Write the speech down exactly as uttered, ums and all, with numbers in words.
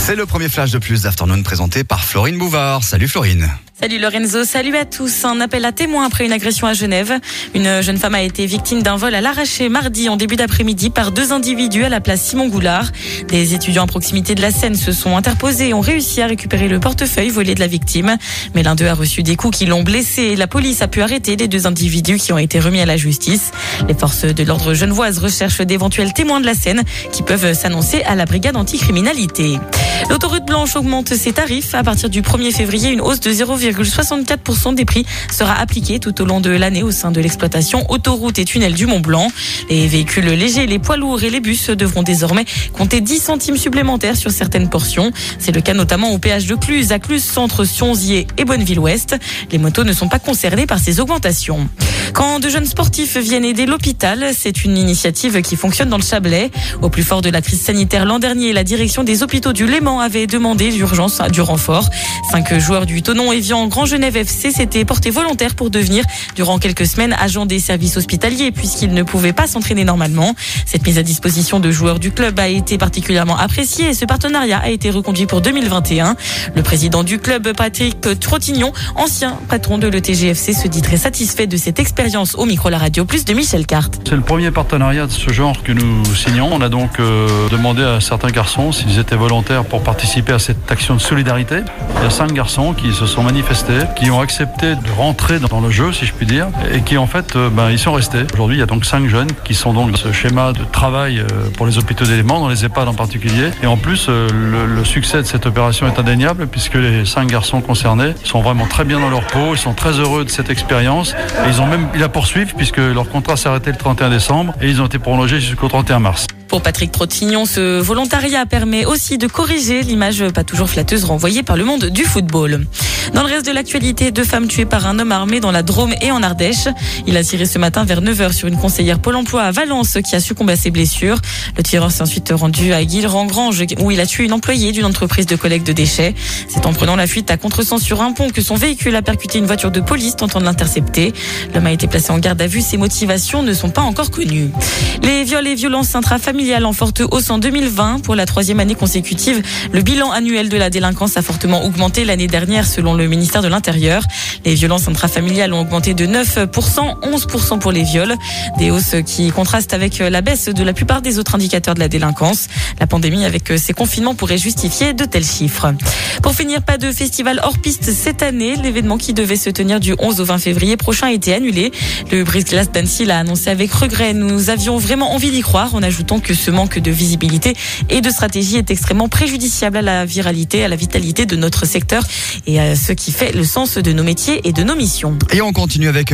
C'est le premier flash de Plus d'Afternoon présenté par Florine Bouvard. Salut Florine. Salut Lorenzo, salut à tous. Un appel à témoins après une agression à Genève. Une jeune femme a été victime d'un vol à l'arraché mardi en début d'après-midi par deux individus à la place Simon Goulard. Des étudiants à proximité de la scène se sont interposés et ont réussi à récupérer le portefeuille volé de la victime. Mais l'un d'eux a reçu des coups qui l'ont blessé. La police a pu arrêter les deux individus qui ont été remis à la justice. Les forces de l'ordre genevoise recherchent d'éventuels témoins de la scène qui peuvent s'annoncer à la brigade anticriminalité. L'autoroute blanche augmente ses tarifs. À partir du premier février, une hausse de zéro virgule soixante-quatre pour cent des prix sera appliquée tout au long de l'année au sein de l'exploitation autoroute et tunnel du Mont-Blanc. Les véhicules légers, les poids lourds et les bus devront désormais compter dix centimes supplémentaires sur certaines portions. C'est le cas notamment au péage de Cluse, à Cluse Centre, Sionzier et Bonneville-Ouest. Les motos ne sont pas concernées par ces augmentations. Quand de jeunes sportifs viennent aider l'hôpital, c'est une initiative qui fonctionne dans le Chablais. Au plus fort de la crise sanitaire l'an dernier, la direction des hôpitaux du Léman avait demandé d'urgence du renfort. Cinq joueurs du Thonon Évian Grand Genève F C s'étaient portés volontaires pour devenir, durant quelques semaines, agents des services hospitaliers puisqu'ils ne pouvaient pas s'entraîner normalement. Cette mise à disposition de joueurs du club a été particulièrement appréciée et ce partenariat a été reconduit pour deux mille vingt et un. Le président du club, Patrick Trottignon, ancien patron de l'E T G F C, se dit très satisfait de cette expérience au micro La Radio Plus de Michel Carte. C'est le premier partenariat de ce genre que nous signons. On a donc euh, demandé à certains garçons s'ils étaient volontaires pour participer à cette action de solidarité. Il y a cinq garçons qui se sont manifestés, qui ont accepté de rentrer dans le jeu, si je puis dire, et qui en fait, euh, ben, ils sont restés. Aujourd'hui, il y a donc cinq jeunes qui sont donc dans ce schéma de travail euh, pour les hôpitaux d'éléments, dans les EHPAD en particulier. Et en plus, euh, le, le succès de cette opération est indéniable puisque les cinq garçons concernés sont vraiment très bien dans leur peau, ils sont très heureux de cette expérience et ils ont même ils la poursuivent puisque leur contrat s'est arrêté le trente et un décembre et ils ont été prolongés jusqu'au trente et un mars. Pour Patrick Trottignon, ce volontariat permet aussi de corriger l'image pas toujours flatteuse renvoyée par le monde du football. Dans le reste de l'actualité, deux femmes tuées par un homme armé dans la Drôme et en Ardèche. Il a tiré ce matin vers neuf heures sur une conseillère Pôle emploi à Valence qui a succombé à ses blessures. Le tireur s'est ensuite rendu à Guilherand-Grange où il a tué une employée d'une entreprise de collecte de déchets. C'est en prenant la fuite à contresens sur un pont que son véhicule a percuté une voiture de police tentant de l'intercepter. L'homme a été placé en garde à vue. Ses motivations ne sont pas encore connues. Les viols et violences intrafamiliales en forte hausse en deux mille vingt. Pour la troisième année consécutive, le bilan annuel de la délinquance a fortement augmenté l'année dernière selon le ministère de l'Intérieur. Les violences intrafamiliales ont augmenté de neuf pour cent, onze pour cent pour les viols. Des hausses qui contrastent avec la baisse de la plupart des autres indicateurs de la délinquance. La pandémie avec ses confinements pourrait justifier de tels chiffres. Pour finir, pas de festival hors piste cette année. L'événement qui devait se tenir du onze au vingt février prochain a été annulé. Le Brise-Glace d'Annecy l'a annoncé avec regret. Nous avions vraiment envie d'y croire en ajoutant que ce manque de visibilité et de stratégie est extrêmement préjudiciable à la viralité, à la vitalité de notre secteur et à ce qui fait le sens de nos métiers et de nos missions. Et on continue avec